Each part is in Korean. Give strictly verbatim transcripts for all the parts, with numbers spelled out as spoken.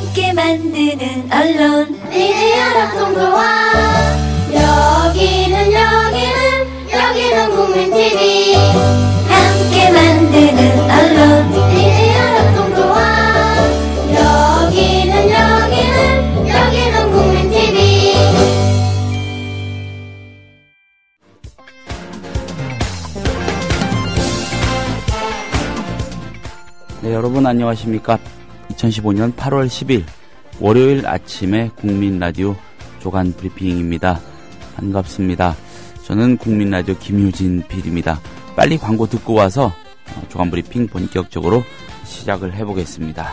함께 만드는 언론 미디어 협동조합. 여기는 여기는 여기는 국민티비. 함께 만드는 언론 미디어 협동조합. 여기는 여기는 여기는 국민티비. 네, 여러분 안녕하십니까? 이천십오년 팔월 십일 월요일 아침에 국민라디오 조간 브리핑입니다. 반갑습니다. 저는 국민라디오 김효진 피디입니다. 빨리 광고 듣고 와서 조간 브리핑 본격적으로 시작을 해보겠습니다.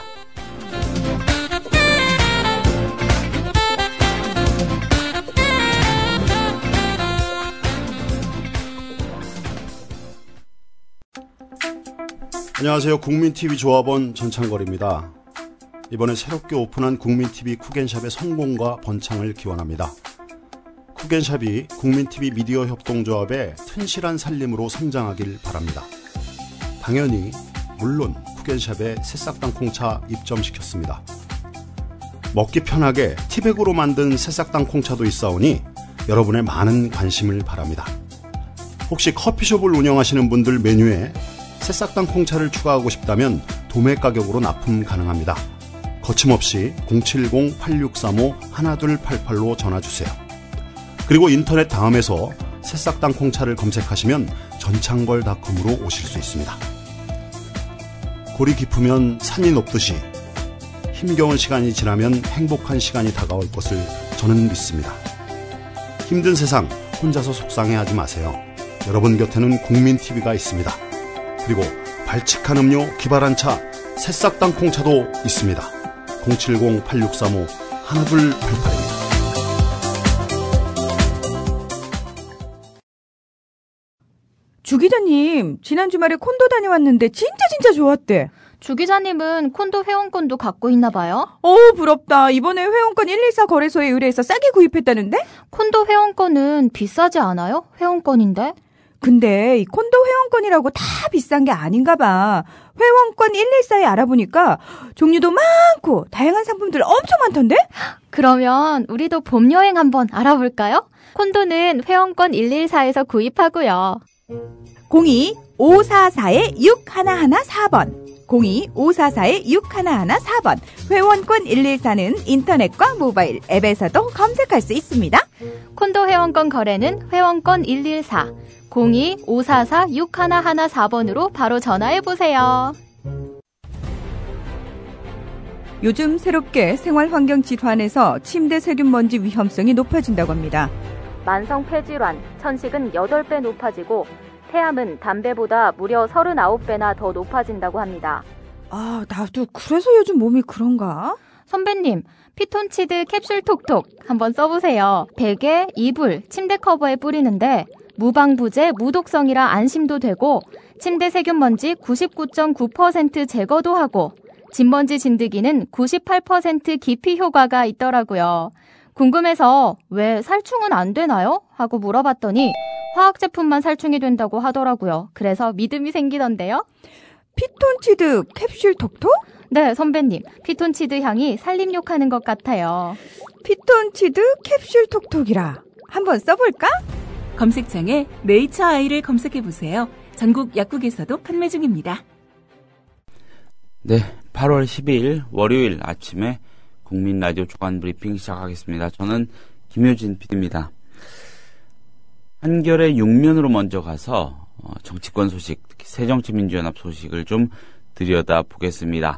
안녕하세요. 국민티비 조합원 전창걸입니다. 이번에 새롭게 오픈한 국민티비 쿡앤샵의 성공과 번창을 기원합니다. 쿡앤샵이 국민티비 미디어 협동조합의 튼실한 살림으로 성장하길 바랍니다. 당연히 물론 쿡앤샵에 새싹 땅콩차 입점시켰습니다. 먹기 편하게 티백으로 만든 새싹 땅콩차도 있사오니 여러분의 많은 관심을 바랍니다. 혹시 커피숍을 운영하시는 분들 메뉴에 새싹 땅콩차를 추가하고 싶다면 도매 가격으로 납품 가능합니다. 거침없이 공칠공 팔육삼오 일이팔팔로 전화주세요. 그리고 인터넷 다음에서 새싹 땅콩차를 검색하시면 전창걸 닷컴으로 오실 수 있습니다. 골이 깊으면 산이 높듯이 힘겨운 시간이 지나면 행복한 시간이 다가올 것을 저는 믿습니다. 힘든 세상 혼자서 속상해하지 마세요. 여러분 곁에는 국민티비가 있습니다. 그리고 발칙한 음료 기발한 차 새싹 땅콩차도 있습니다. 공칠공 팔육삼오 일이팔팔입니다. 주 기자님, 지난 주말에 콘도 다녀왔는데 진짜 진짜 좋았대. 주 기자님은 콘도 회원권도 갖고 있나 봐요? 오, 부럽다. 이번에 회원권 일일사 거래소에 의뢰해서 싸게 구입했다는데? 콘도 회원권은 비싸지 않아요? 회원권인데? 근데 이 콘도 회원권이라고 다 비싼 게 아닌가 봐. 회원권 일일사에 알아보니까 종류도 많고 다양한 상품들 엄청 많던데? 그러면 우리도 봄 여행 한번 알아볼까요? 콘도는 회원권 일일사에서 구입하고요. 공이 오사사 육일일사 번 공이 오사사 육일일사 번 회원권 일일사는 인터넷과 모바일 앱에서도 검색할 수 있습니다. 콘도 회원권 거래는 회원권 일일사 공이 오사사 육일일사 번으로 바로 전화해보세요. 요즘 새롭게 생활환경 질환에서 침대 세균먼지 위험성이 높아진다고 합니다. 만성 폐질환, 천식은 여덟 배 높아지고 폐암은 담배보다 무려 서른아홉 배나 더 높아진다고 합니다. 아, 나도 그래서 요즘 몸이 그런가? 선배님, 피톤치드 캡슐 톡톡 한번 써보세요. 베개, 이불, 침대 커버에 뿌리는데 무방부제, 무독성이라 안심도 되고 침대 세균먼지 구십구 점 구 퍼센트 제거도 하고 진먼지 진드기는 구십팔 퍼센트 기피 효과가 있더라고요. 궁금해서 왜 살충은 안 되나요? 하고 물어봤더니 화학 제품만 살충이 된다고 하더라고요. 그래서 믿음이 생기던데요. 피톤치드 캡슐 톡톡? 네, 선배님. 피톤치드 향이 살림욕하는 것 같아요. 피톤치드 캡슐 톡톡이라. 한번 써볼까? 검색창에 네이처 아이를 검색해보세요. 전국 약국에서도 판매 중입니다. 네, 팔월 십이일 월요일 아침에 국민라디오 조간 브리핑 시작하겠습니다. 저는 김효진 피디입니다. 한겨레 육 면으로 먼저 가서 정치권 소식, 특히 새정치민주연합 소식을 좀 들여다보겠습니다.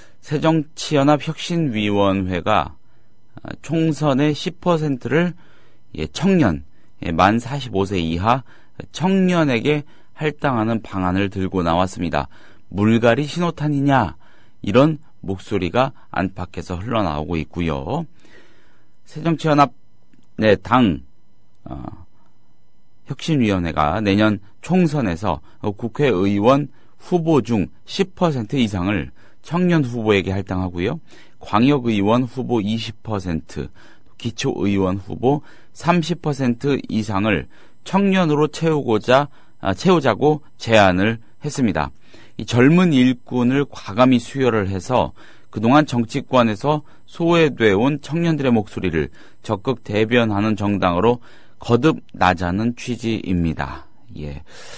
새정치연합혁신위원회가 총선의 십 퍼센트를 청년, 만 사십오 세 이하 청년에게 할당하는 방안을 들고 나왔습니다. 물갈이 신호탄이냐, 이런 목소리가 안팎에서 흘러나오고 있고요. 새정치연합 네, 당 어, 혁신위원회가 내년 총선에서 국회의원 후보 중 십 퍼센트 이상을 청년 후보에게 할당하고요. 광역의원 후보 이십 퍼센트, 기초의원 후보 삼십 퍼센트 이상을 청년으로 채우고자 아, 채우자고 제안을 했습니다. 이 젊은 일꾼을 과감히 수혈을 해서 그동안 정치권에서 소외되어 온 청년들의 목소리를 적극 대변하는 정당으로 거듭나자는 취지입니다. 예.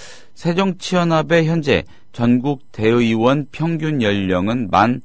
새정치연합의 현재 전국 대의원 평균 연령은 만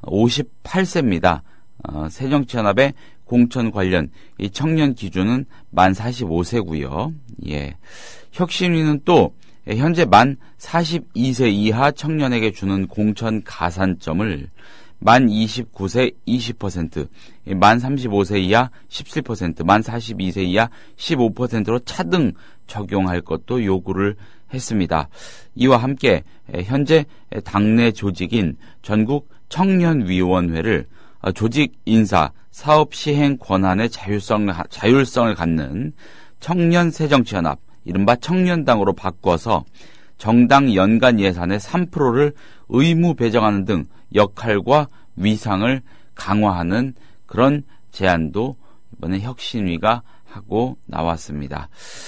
오십팔 세입니다. 어, 새정치연합의 공천 관련 이 청년 기준은 만 사십오 세고요. 예. 혁신위는 또 현재 만 사십이 세 이하 청년에게 주는 공천 가산점을 만 이십구 세 이십 퍼센트, 만 삼십오 세 이하 십칠 퍼센트, 만 사십이 세 이하 십오 퍼센트로 차등 적용할 것도 요구를 했습니다. 이와 함께 현재 당내 조직인 전국 청년위원회를 조직 인사, 사업 시행 권한의 자율성, 자율성을 갖는 청년새정치연합, 이른바 청년당으로 바꿔서 정당 연간 예산의 삼 퍼센트를 의무 배정하는 등 역할과 위상을 강화하는 그런 제안도 이번에 혁신위가 하고 나왔습니다.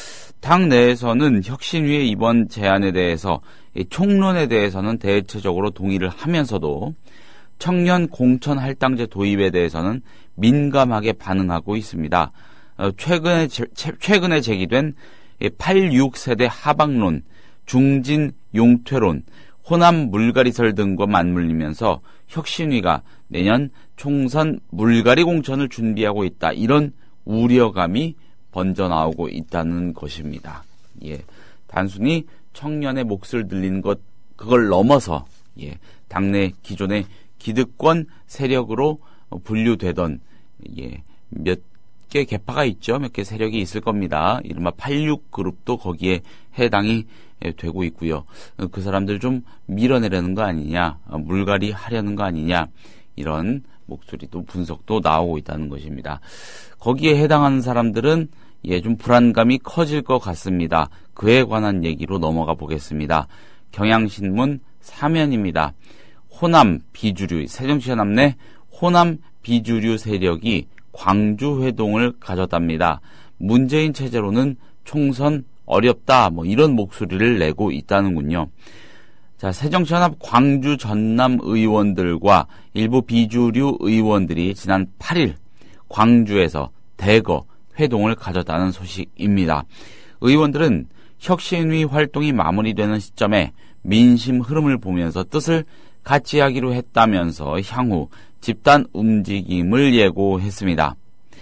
당 내에서는 혁신위의 이번 제안에 대해서 총론에 대해서는 대체적으로 동의를 하면서도 청년 공천 할당제 도입에 대해서는 민감하게 반응하고 있습니다. 최근에 최근에 제기된 팔십육 세대 하방론, 중진 용퇴론, 호남 물갈이설 등과 맞물리면서 혁신위가 내년 총선 물갈이 공천을 준비하고 있다. 이런 우려감이 번져 나오고 있다는 것입니다. 예. 단순히 청년의 몫을 늘리는 것, 그걸 넘어서, 예. 당내 기존의 기득권 세력으로 분류되던, 예. 몇 개 계파가 있죠. 몇 개 세력이 있을 겁니다. 이른바 팔십육 그룹도 거기에 해당이 되고 있고요. 그 사람들 좀 밀어내려는 거 아니냐, 물갈이 하려는 거 아니냐, 이런 목소리도 분석도 나오고 있다는 것입니다. 거기에 해당하는 사람들은 예, 좀 불안감이 커질 것 같습니다. 그에 관한 얘기로 넘어가 보겠습니다. 경향신문 사면입니다. 호남 비주류, 새정치연합 내 호남 비주류 세력이 광주 회동을 가졌답니다. 문재인 체제로는 총선 어렵다, 뭐 이런 목소리를 내고 있다는군요. 자, 새정치연합 광주 전남 의원들과 일부 비주류 의원들이 지난 팔 일 광주에서 대거 회동을 가졌다는 소식입니다. 의원들은 혁신위 활동이 마무리되는 시점에 민심 흐름을 보면서 뜻을 같이 하기로 했다면서 향후 집단 움직임을 예고했습니다.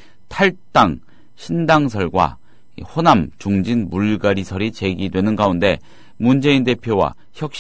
탈당, 신당설과 호남, 중진 물갈이설이 제기되는 가운데 문재인 대표와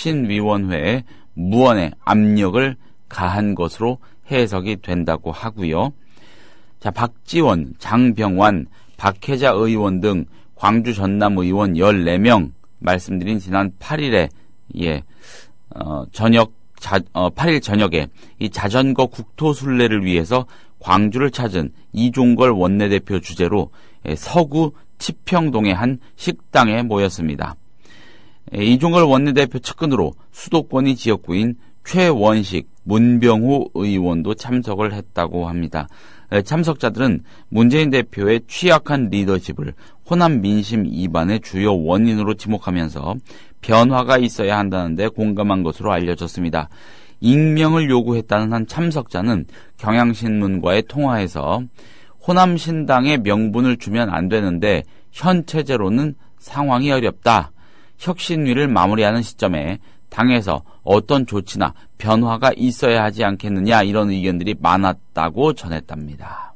혁신위원회에 무언의 압력을 가한 것으로 해석이 된다고 하고요. 자, 박지원, 장병완, 박혜자 의원 등 광주 전남 의원 열네 명 말씀드린 지난 팔 일에 예, 어, 저녁 자, 어, 팔 일 저녁에 이 자전거 국토 순례를 위해서 광주를 찾은 이종걸 원내대표 주재로 예, 서구 치평동의 한 식당에 모였습니다. 예, 이종걸 원내대표 측근으로 수도권이 지역구인 최원식, 문병호 의원도 참석을 했다고 합니다. 예, 참석자들은 문재인 대표의 취약한 리더십을 호남 민심 이반의 주요 원인으로 지목하면서 변화가 있어야 한다는데 공감한 것으로 알려졌습니다. 익명을 요구했다는 한 참석자는 경향신문과의 통화에서 호남 신당에 명분을 주면 안 되는데 현 체제로는 상황이 어렵다. 혁신위를 마무리하는 시점에 당에서 어떤 조치나 변화가 있어야 하지 않겠느냐, 이런 의견들이 많았다고 전했답니다.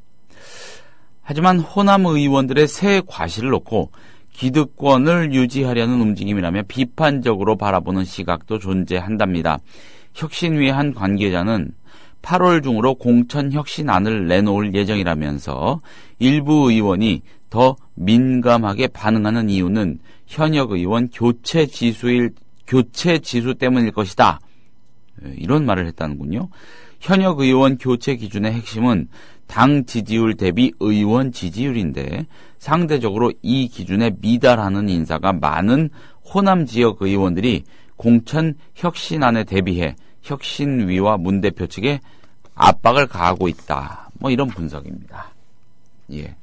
하지만 호남 의원들의 새 과실을 놓고 기득권을 유지하려는 움직임이라며 비판적으로 바라보는 시각도 존재한답니다. 혁신위의 한 관계자는 팔월 중으로 공천 혁신안을 내놓을 예정이라면서 일부 의원이 더 민감하게 반응하는 이유는 현역 의원 교체 지수일, 교체 지수 때문일 것이다. 이런 말을 했다는군요. 현역 의원 교체 기준의 핵심은 당 지지율 대비 의원 지지율인데 상대적으로 이 기준에 미달하는 인사가 많은 호남 지역 의원들이 공천 혁신안에 대비해 혁신위와 문 대표 측에 압박을 가하고 있다. 뭐 이런 분석입니다. 예.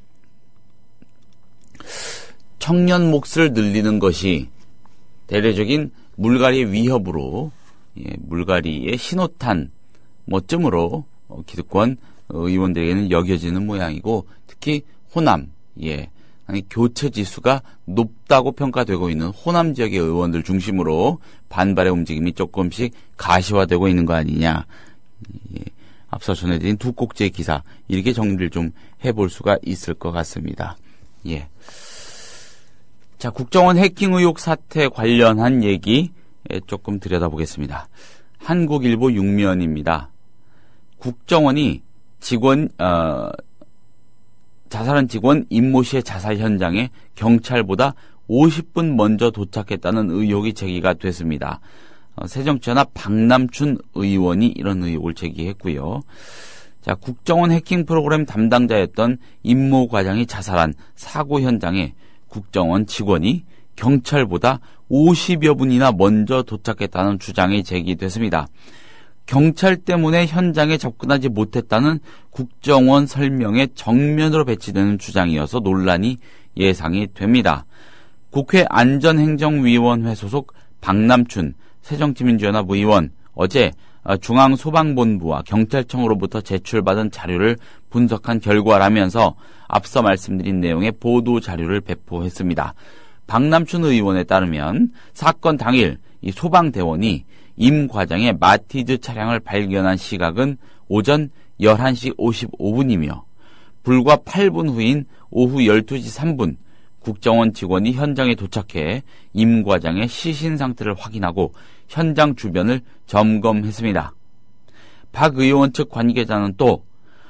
청년 몫을 늘리는 것이 대대적인 물갈이 위협으로, 예, 물갈이의 신호탄 뭐쯤으로 어, 기득권 의원들에게는 여겨지는 모양이고 특히 호남, 예, 아니 교체 지수가 높다고 평가되고 있는 호남 지역의 의원들 중심으로 반발의 움직임이 조금씩 가시화되고 있는 거 아니냐. 예, 앞서 전해드린 두 꼭지의 기사 이렇게 정리를 좀 해볼 수가 있을 것 같습니다. 예. 자, 국정원 해킹 의혹 사태 관련한 얘기 조금 들여다보겠습니다. 한국일보 육 면입니다. 국정원이 직원 어, 자살한 직원 임모 씨의 자살 현장에 경찰보다 오십 분 먼저 도착했다는 의혹이 제기가 됐습니다. 어, 새정치연합 박남춘 의원이 이런 의혹을 제기했고요. 자, 국정원 해킹 프로그램 담당자였던 임모 과장이 자살한 사고 현장에 국정원 직원이 경찰보다 오십여 분이나 먼저 도착했다는 주장이 제기됐습니다. 경찰 때문에 현장에 접근하지 못했다는 국정원 설명에 정면으로 배치되는 주장이어서 논란이 예상이 됩니다. 국회 안전행정위원회 소속 박남춘 새정치민주연합 의원 어제 중앙소방본부와 경찰청으로부터 제출받은 자료를 분석한 결과라면서 앞서 말씀드린 내용의 보도 자료를 배포했습니다. 박남춘 의원에 따르면 사건 당일 이 소방대원이 임 과장의 마티즈 차량을 발견한 시각은 오전 열한 시 오십오 분이며 불과 팔 분 후인 오후 열두 시 삼 분 국정원 직원이 현장에 도착해 임 과장의 시신 상태를 확인하고 현장 주변을 점검했습니다. 박 의원 측 관계자는 또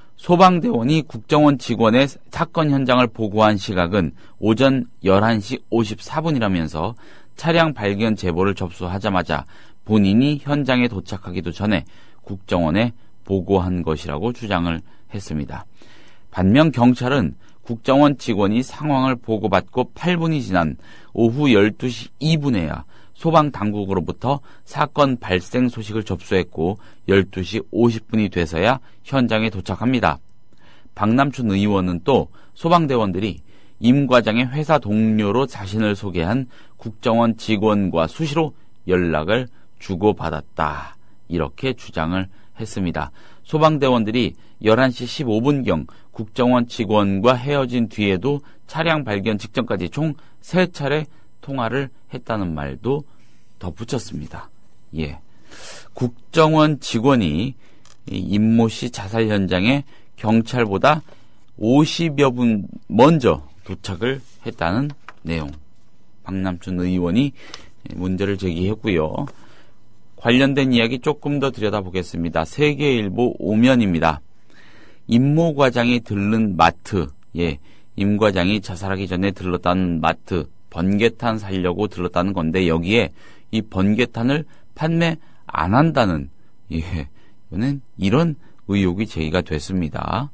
소방대원이 국정원 직원의 사건 현장을 보고한 시각은 오전 열한 시 오십사 분이라면서 차량 발견 제보를 접수하자마자 본인이 현장에 도착하기도 전에 국정원에 보고한 것이라고 주장을 했습니다. 반면 경찰은 국정원 직원이 상황을 보고받고 팔 분이 지난 오후 열두 시 이 분에야 소방당국으로부터 사건 발생 소식을 접수했고 열두 시 오십 분이 돼서야 현장에 도착합니다. 박남춘 의원은 또 소방대원들이 임 과장의 회사 동료로 자신을 소개한 국정원 직원과 수시로 연락을 주고받았다. 이렇게 주장을 했습니다. 소방대원들이 열한 시 십오 분경 국정원 직원과 헤어진 뒤에도 차량 발견 직전까지 총 세 차례 통화를 했다는 말도 덧붙였습니다. 예. 국정원 직원이 임모 씨 자살 현장에 경찰보다 오십여 분 먼저 도착을 했다는 내용. 박남춘 의원이 문제를 제기했고요. 관련된 이야기 조금 더 들여다보겠습니다. 세계일보 오 면입니다. 임모 과장이 들른 마트, 예, 임 과장이 자살하기 전에 들렀다는 마트, 번개탄 사려고 들렀다는 건데 여기에 이 번개탄을 판매 안 한다는, 예, 이거는 이런 의혹이 제기가 됐습니다.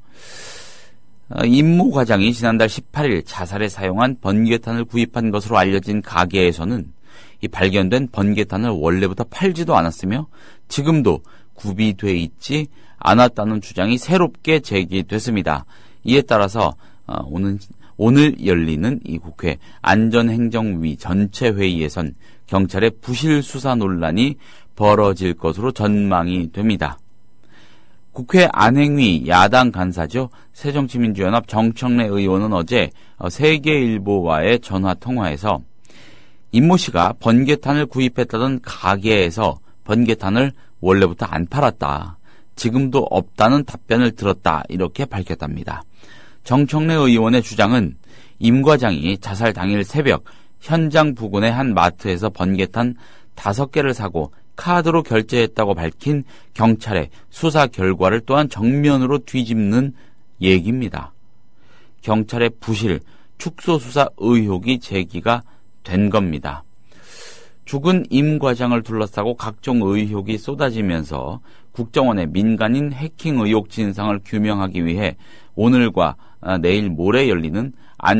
어, 임모 과장이 지난달 십팔 일 자살에 사용한 번개탄을 구입한 것으로 알려진 가게에서는 이 발견된 번개탄을 원래부터 팔지도 않았으며 지금도 구비돼 있지 않았다는 주장이 새롭게 제기됐습니다. 이에 따라서 어, 오늘, 오늘 열리는 이 국회 안전행정위 전체 회의에선 경찰의 부실 수사 논란이 벌어질 것으로 전망이 됩니다. 국회 안행위 야당 간사죠. 새정치민주연합 정청래 의원은 어제 세계일보와의 전화통화에서 임모 씨가 번개탄을 구입했다던 가게에서 번개탄을 원래부터 안 팔았다. 지금도 없다는 답변을 들었다. 이렇게 밝혔답니다. 정청래 의원의 주장은 임 과장이 자살 당일 새벽 현장 부근의 한 마트에서 번개탄 다섯 개를 사고 카드로 결제했다고 밝힌 경찰의 수사 결과를 또한 정면으로 뒤집는 얘기입니다. 경찰의 부실, 축소 수사 의혹이 제기가 된 겁니다. 죽은 임 과장을 둘러싸고 각종 의혹이 쏟아지면서 국정원의 민간인 해킹 의혹 진상을 규명하기 위해 오늘과 내일 모레 열리는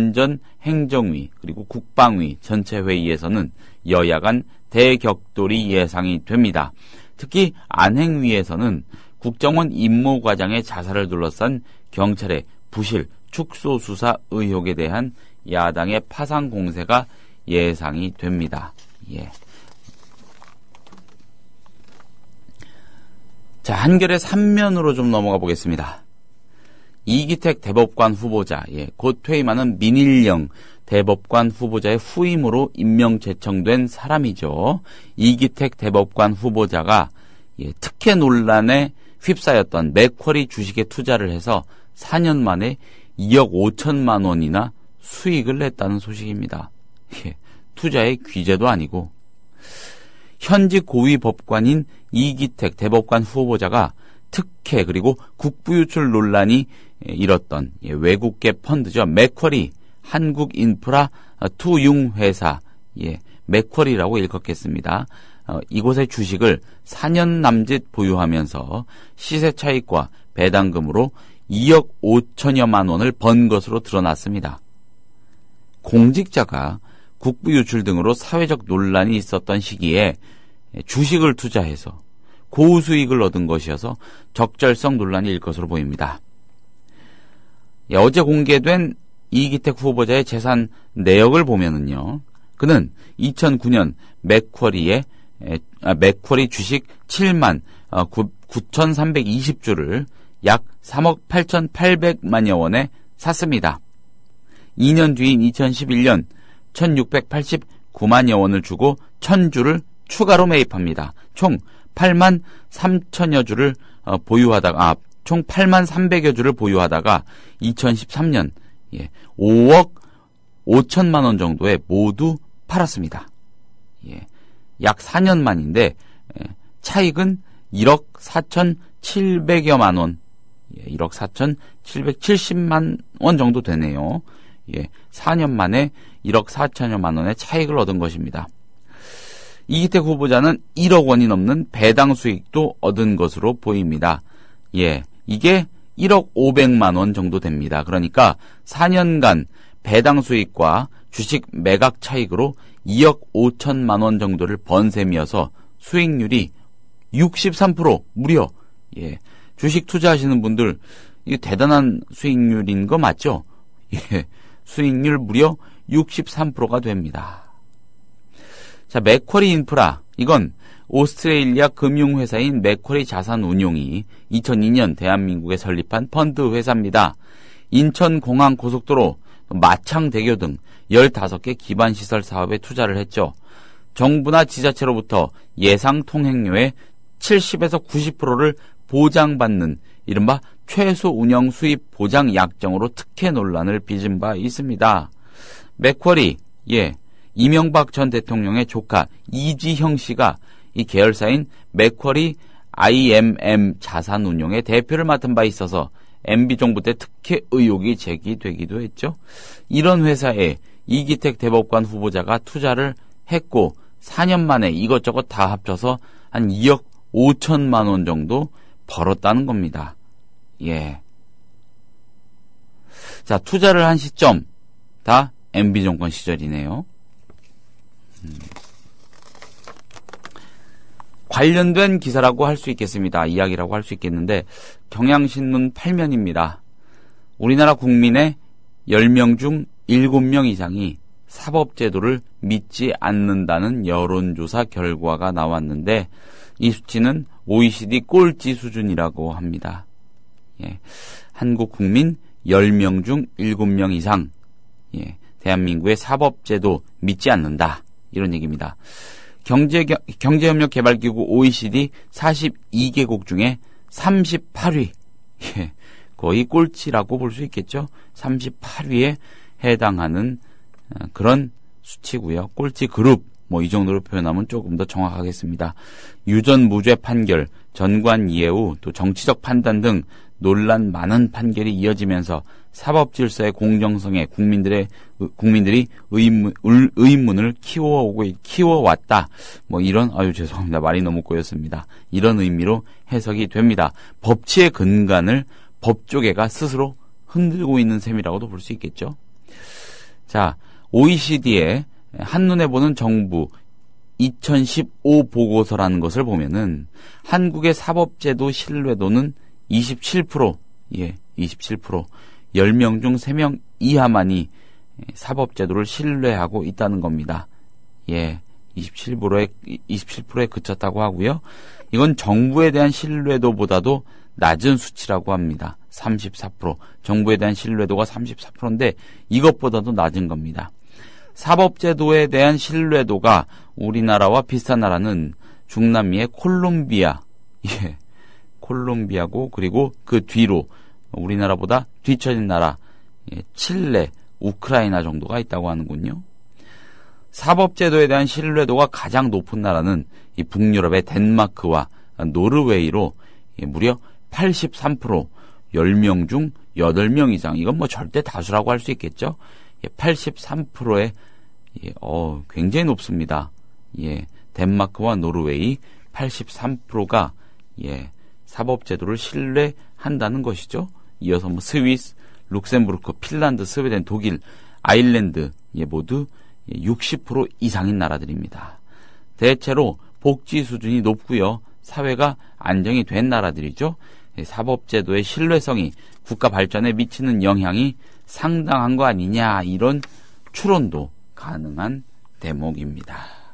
안전행정위 그리고 국방위 전체 회의에서는 여야 간 대격돌이 예상이 됩니다. 특히 안행위에서는 국정원 임모 과장의 자살을 둘러싼 경찰의 부실, 축소 수사 의혹에 대한 야당의 파상 공세가 예상이 됩니다. 예. 자, 한결의 삼면으로 좀 넘어가 보겠습니다. 이기택 대법관 후보자, 예, 곧 퇴임하는 민일영 대법관 후보자의 후임으로 임명 제청된 사람이죠. 이기택 대법관 후보자가 예, 특혜 논란에 휩싸였던 맥쿼리 주식에 투자를 해서 사 년 만에 이억 오천만 원이나 수익을 냈다는 소식입니다. 예, 투자의 귀재도 아니고. 현직 고위 법관인 이기택 대법관 후보자가 특혜 그리고 국부유출 논란이 일었던 외국계 펀드죠. 맥쿼리 한국인프라 투융회사, 예, 맥쿼리라고 일컫겠습니다. 어, 이곳의 주식을 사 년 남짓 보유하면서 시세 차익과 배당금으로 이억 오천여만 원을 번 것으로 드러났습니다. 공직자가 국부유출 등으로 사회적 논란이 있었던 시기에 주식을 투자해서 고수익을 얻은 것이어서 적절성 논란일 것으로 보입니다. 예, 어제 공개된 이기택 후보자의 재산 내역을 보면은요, 그는 이천구 년 맥쿼리의 아, 맥쿼리 주식 칠만 구천삼백이십 주를 약 삼억 팔천팔백만여 원에 샀습니다. 이 년 뒤인 이천십일 년 천육백팔십구만여 원을 주고 천 주를 추가로 매입합니다. 총 팔만 삼천여 주를 보유하다가, 아, 총 팔만 삼백여 주를 보유하다가 이천십삼 년 예, 오억 오천만 원 정도에 모두 팔았습니다. 예, 약 사 년 만인데 예, 차익은 일억 사천칠백여만 원, 예, 일억 사천칠백칠십만 원 정도 되네요. 예, 사 년 만에 일억 사천여만 원의 차익을 얻은 것입니다. 이기택 후보자는 일억 원이 넘는 배당 수익도 얻은 것으로 보입니다. 예, 이게 일억 오백만 원 정도 됩니다. 그러니까 사 년간 배당 수익과 주식 매각 차익으로 이억 오천만 원 정도를 번 셈이어서 수익률이 육십삼 퍼센트 무려, 예, 주식 투자하시는 분들 이게 대단한 수익률인 거 맞죠? 예, 수익률 무려 육십삼 퍼센트가 됩니다. 자, 맥쿼리 인프라, 이건 오스트레일리아 금융회사인 맥쿼리 자산운용이 이천이 년 대한민국에 설립한 펀드 회사입니다. 인천공항 고속도로, 마창대교 등 열다섯 개 기반시설 사업에 투자를 했죠. 정부나 지자체로부터 예상 통행료의 칠십에서 구십 퍼센트를 보장받는 이른바 최소 운영 수입 보장 약정으로 특혜 논란을 빚은 바 있습니다. 맥쿼리, 예, 이명박 전 대통령의 조카 이지형 씨가 이 계열사인 맥쿼리 아이엠엠 자산운용의 대표를 맡은 바 있어서 엠비 정부 때 특혜 의혹이 제기되기도 했죠. 이런 회사에 이기택 대법관 후보자가 투자를 했고 사 년 만에 이것저것 다 합쳐서 한 이억 오천만 원 정도 벌었다는 겁니다. 예. 자, 투자를 한 시점 다 엠비 정권 시절이네요. 음. 관련된 기사라고 할 수 있겠습니다. 이야기라고 할 수 있겠는데 경향신문 팔 면입니다. 우리나라 국민의 열 명 중 일곱 명 이상이 사법제도를 믿지 않는다는 여론조사 결과가 나왔는데 이 수치는 오이시디 꼴찌 수준이라고 합니다. 예, 한국 국민 열 명 중 일곱 명 이상, 예, 대한민국의 사법제도 믿지 않는다, 이런 얘기입니다. 경제, 경제협력개발기구 오이시디 사십이 개국 중에 삼십팔 위, 예, 거의 꼴찌라고 볼 수 있겠죠. 삼십팔 위에 해당하는 그런 수치고요. 꼴찌 그룹, 뭐 이 정도로 표현하면 조금 더 정확하겠습니다. 유전 무죄 판결, 전관 이해우, 또 정치적 판단 등 논란 많은 판결이 이어지면서 사법 질서의 공정성에 국민들의 국민들이 의문, 의문을 키워오고 키워왔다. 뭐 이런, 아유 죄송합니다, 말이 너무 꼬였습니다. 이런 의미로 해석이 됩니다. 법치의 근간을 법조계가 스스로 흔들고 있는 셈이라고도 볼 수 있겠죠. 자, 오이시디의 한눈에 보는 정부 이천십오 보고서라는 것을 보면은 한국의 사법제도 신뢰도는 이십칠 퍼센트, 예, 이십칠 퍼센트, 열 명 중 세 명 이하만이 사법제도를 신뢰하고 있다는 겁니다. 예, 이십칠 퍼센트에 이십칠 퍼센트에 그쳤다고 하고요. 이건 정부에 대한 신뢰도보다도 낮은 수치라고 합니다. 삼십사 퍼센트. 정부에 대한 신뢰도가 삼십사 퍼센트인데 이것보다도 낮은 겁니다. 사법제도에 대한 신뢰도가 우리나라와 비슷한 나라는 중남미의 콜롬비아, 예, 콜롬비아고 그리고 그 뒤로 우리나라보다 뒤처진 나라, 예, 칠레, 우크라이나 정도가 있다고 하는군요. 사법제도에 대한 신뢰도가 가장 높은 나라는 이 북유럽의 덴마크와 노르웨이로 예, 무려 팔십삼 퍼센트, 열 명 중 여덟 명 이상, 이건 뭐 절대 다수라고 할 수 있겠죠. 예, 팔십삼 퍼센트의 예, 어, 굉장히 높습니다. 예, 덴마크와 노르웨이 팔십삼 퍼센트가 예, 사법제도를 신뢰한다는 것이죠. 이어서 뭐 스위스, 룩셈부르크, 핀란드, 스웨덴, 독일, 아일랜드 예, 모두 육십 퍼센트 이상인 나라들입니다. 대체로 복지 수준이 높고요. 사회가 안정이 된 나라들이죠. 사법제도의 신뢰성이 국가 발전에 미치는 영향이 상당한 거 아니냐, 이런 추론도 가능한 대목입니다.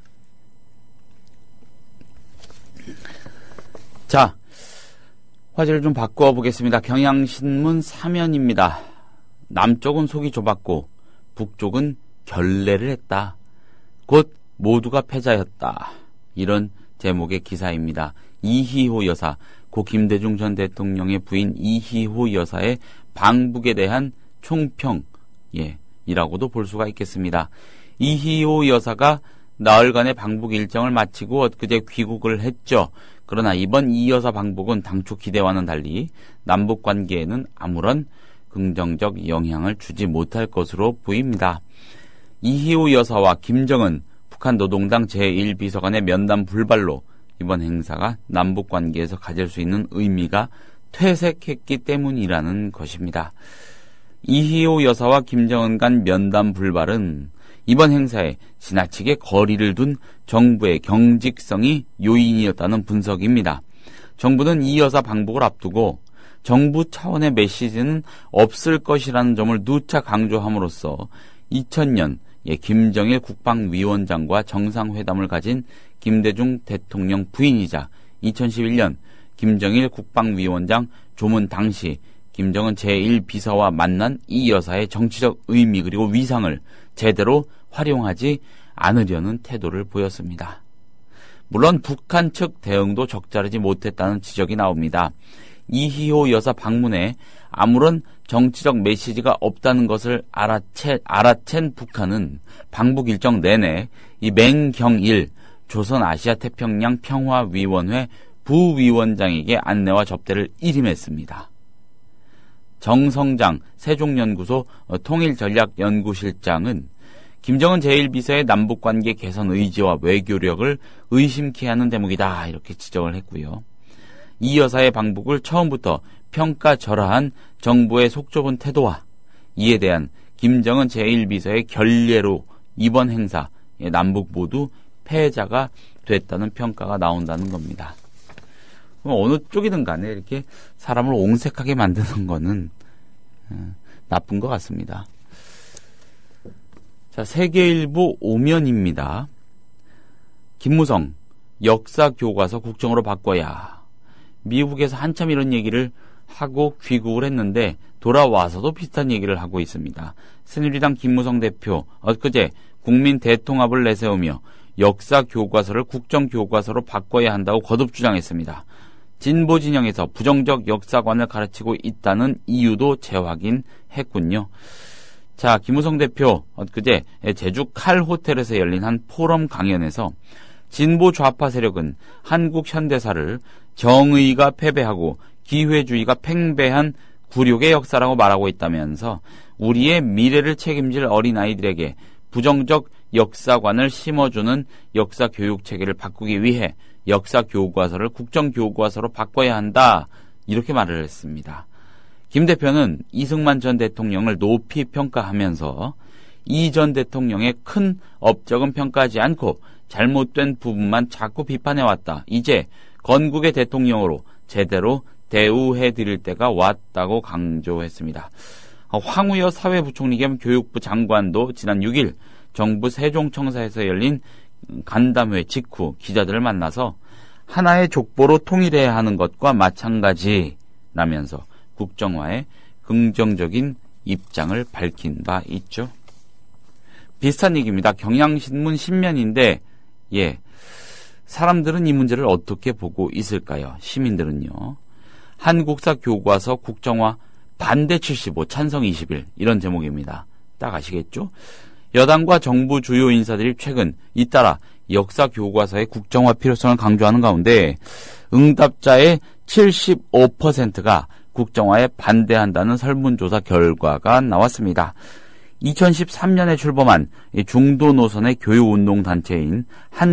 자, 화제를 좀 바꿔 보겠습니다. 경향신문 사면입니다. 남쪽은 속이 좁았고 북쪽은 결례를 했다. 곧 모두가 패자였다. 이런 제목의 기사입니다. 이희호 여사, 고 김대중 전 대통령의 부인 이희호 여사의 방북에 대한 총평, 예, 이라고도 볼 수가 있겠습니다. 이희호 여사가 나흘간의 방북 일정을 마치고 엊그제 귀국을 했죠. 그러나 이번 이 여사 방북은 당초 기대와는 달리 남북 관계에는 아무런 긍정적 영향을 주지 못할 것으로 보입니다. 이희호 여사와 김정은 북한 노동당 제일 비서관의 면담 불발로 이번 행사가 남북 관계에서 가질 수 있는 의미가 퇴색했기 때문이라는 것입니다. 이희호 여사와 김정은 간 면담 불발은 이번 행사에 지나치게 거리를 둔 정부의 경직성이 요인이었다는 분석입니다. 정부는 이 여사 방북을 앞두고 정부 차원의 메시지는 없을 것이라는 점을 누차 강조함으로써 이천 년 예, 김정일 국방위원장과 정상회담을 가진 김대중 대통령 부인이자 이천십일 년 김정일 국방위원장 조문 당시 김정은 제일 비서와 만난 이 여사의 정치적 의미 그리고 위상을 제대로 활용하지 않으려는 태도를 보였습니다. 물론 북한 측 대응도 적절하지 못했다는 지적이 나옵니다. 이희호 여사 방문에 아무런 정치적 메시지가 없다는 것을 알아채, 알아챈 북한은 방북 일정 내내 이 맹경일 조선아시아태평양 평화위원회 부위원장에게 안내와 접대를 일임했습니다. 정성장 세종연구소 통일전략연구실장은 김정은 제일 비서의 남북관계 개선 의지와 외교력을 의심케 하는 대목이다, 이렇게 지적을 했고요. 이 여사의 방북을 처음부터 평가절하한 정부의 속 좁은 태도와 이에 대한 김정은 제일 비서의 결례로 이번 행사 남북 모두 패자가 됐다는 평가가 나온다는 겁니다. 어느 쪽이든 간에 이렇게 사람을 옹색하게 만드는 거는 나쁜 것 같습니다. 자, 세계일보 오면입니다. 김무성, 역사교과서 국정으로 바꿔야. 미국에서 한참 이런 얘기를 하고 귀국을 했는데 돌아와서도 비슷한 얘기를 하고 있습니다. 새누리당 김무성 대표 엊그제 국민 대통합을 내세우며 역사교과서를 국정교과서로 바꿔야 한다고 거듭 주장했습니다. 진보 진영에서 부정적 역사관을 가르치고 있다는 이유도 재확인했군요. 자, 김무성 대표 엊그제 제주 칼 호텔에서 열린 한 포럼 강연에서 진보 좌파 세력은 한국 현대사를 정의가 패배하고 기회주의가 팽배한 굴욕의 역사라고 말하고 있다면서 우리의 미래를 책임질 어린아이들에게 부정적 역사관을 심어주는 역사 교육 체계를 바꾸기 위해 역사 교과서를 국정교과서로 바꿔야 한다, 이렇게 말을 했습니다. 김 대표는 이승만 전 대통령을 높이 평가하면서 이 전 대통령의 큰 업적은 평가하지 않고 잘못된 부분만 자꾸 비판해왔다. 이제 건국의 대통령으로 제대로 대우해드릴 때가 왔다고 강조했습니다. 황우여 사회부총리 겸 교육부 장관도 지난 육 일 정부 세종청사에서 열린 간담회 직후 기자들을 만나서 하나의 족보로 통일해야 하는 것과 마찬가지라면서 국정화에 긍정적인 입장을 밝힌 바 있죠. 비슷한 얘기입니다. 경향신문 신면인데 예, 사람들은 이 문제를 어떻게 보고 있을까요? 시민들은요. 한국사 교과서 국정화 반대 칠십오, 찬성 이십일 이런 제목입니다. 딱 아시겠죠? 여당과 정부 주요 인사들이 최근 잇따라 역사 교과서의 국정화 필요성을 강조하는 가운데 응답자의 칠십오 퍼센트가 국정화에 반대한다는 설문조사 결과가 나왔습니다. 이천십삼 년에 출범한 중도 노선의 교육운동단체인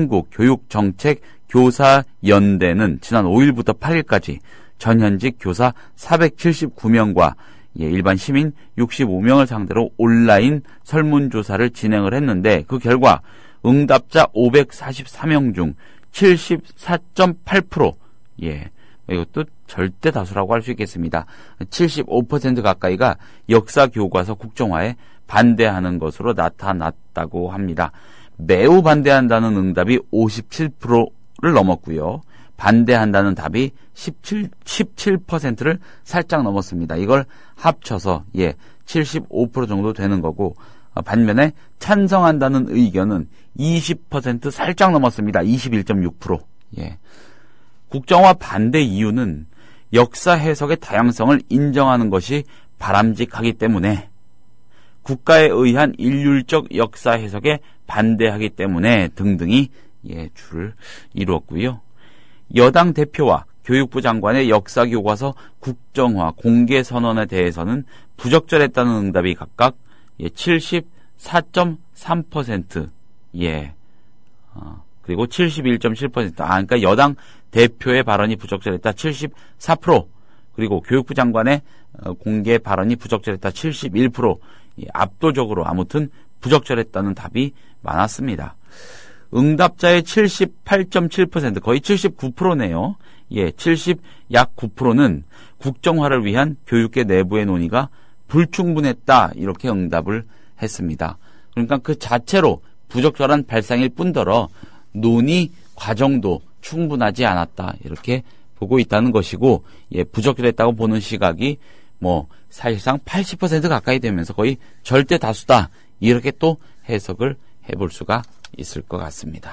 한국교육정책교사연대는 지난 오 일부터 팔 일까지 전현직 교사 사백칠십구 명과 일반 시민 육십오 명을 상대로 온라인 설문조사를 진행을 했는데 그 결과 응답자 오백사십사 명 중 칠십사 점 팔 퍼센트 예, 이것도 절대 다수라고 할 수 있겠습니다. 칠십오 퍼센트 가까이가 역사 교과서 국정화에 반대하는 것으로 나타났다고 합니다. 매우 반대한다는 응답이 오십칠 퍼센트를 넘었고요. 반대한다는 답이 십칠, 십칠 퍼센트를 살짝 넘었습니다. 이걸 합쳐서 예, 칠십오 퍼센트 정도 되는 거고 반면에 찬성한다는 의견은 이십 퍼센트 살짝 넘었습니다. 이십일 점 육 퍼센트. 예. 국정화 반대 이유는 역사 해석의 다양성을 인정하는 것이 바람직하기 때문에 국가에 의한 일률적 역사 해석에 반대하기 때문에 등등이 예, 줄을 이루었고요. 여당 대표와 교육부 장관의 역사 교과서 국정화 공개 선언에 대해서는 부적절했다는 응답이 각각 예, 칠십사 점 삼 퍼센트 예, 어, 그리고 칠십일 점 칠 퍼센트 아, 그러니까 여당 대표의 발언이 부적절했다 칠십사 퍼센트 그리고 교육부 장관의 어, 공개 발언이 부적절했다 칠십일 퍼센트 예, 압도적으로 아무튼 부적절했다는 답이 많았습니다. 응답자의 칠십팔 점 칠 퍼센트 거의 칠십구 퍼센트네요. 예, 칠십 약 구 퍼센트는 국정화를 위한 교육계 내부의 논의가 불충분했다 이렇게 응답을 했습니다. 그러니까 그 자체로 부적절한 발상일 뿐더러 논의 과정도 충분하지 않았다 이렇게 보고 있다는 것이고 예, 부적절했다고 보는 시각이 뭐 사실상 팔십 퍼센트 가까이 되면서 거의 절대 다수다 이렇게 또 해석을 해볼 수가 있을 것 같습니다.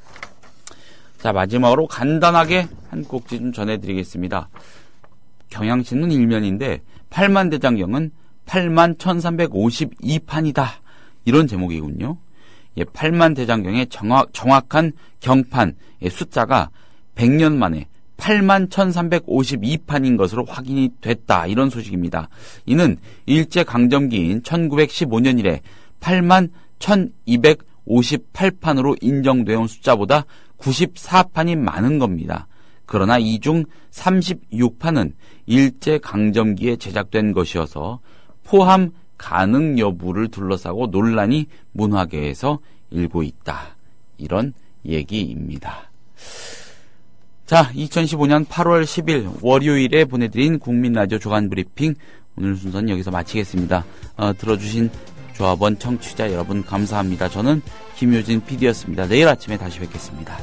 자, 마지막으로 간단하게 한 꼭지 좀 전해드리겠습니다. 경향신문 일면인데 팔만 대장경은 팔만 천삼백오십이 판이다 이런 제목이군요. 예, 팔만 대장경의 정확, 정확한 경판 예, 숫자가 백 년 만에 팔만 천삼백오십이 판인 것으로 확인이 됐다 이런 소식입니다. 이는 일제강점기인 천구백십오 년 이래 팔만 천이백오십팔 판으로 인정되어 숫자보다 구십사 판이 많은 겁니다. 그러나 이 중 삼십육 판은 일제강점기에 제작된 것이어서 포함 가능 여부를 둘러싸고 논란이 문화계에서 일고 있다. 이런 얘기입니다. 자, 이천십오 년 팔월 십일 월요일에 보내드린 국민라디오 주간브리핑 오늘 순서는 여기서 마치겠습니다. 어, 들어주신 조합원 청취자 여러분 감사합니다. 저는 김효진 피디였습니다. 내일 아침에 다시 뵙겠습니다.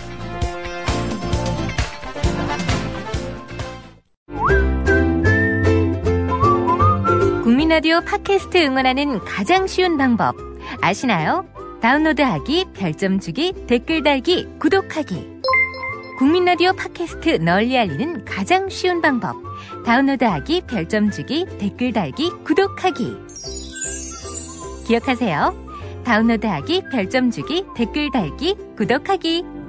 국민라디오 팟캐스트 응원하는 가장 쉬운 방법 아시나요? 다운로드하기, 별점 주기, 댓글 달기, 구독하기. 국민라디오 팟캐스트 널리 알리는 가장 쉬운 방법 다운로드하기, 별점 주기, 댓글 달기, 구독하기. 기억하세요. 다운로드하기, 별점 주기, 댓글 달기, 구독하기.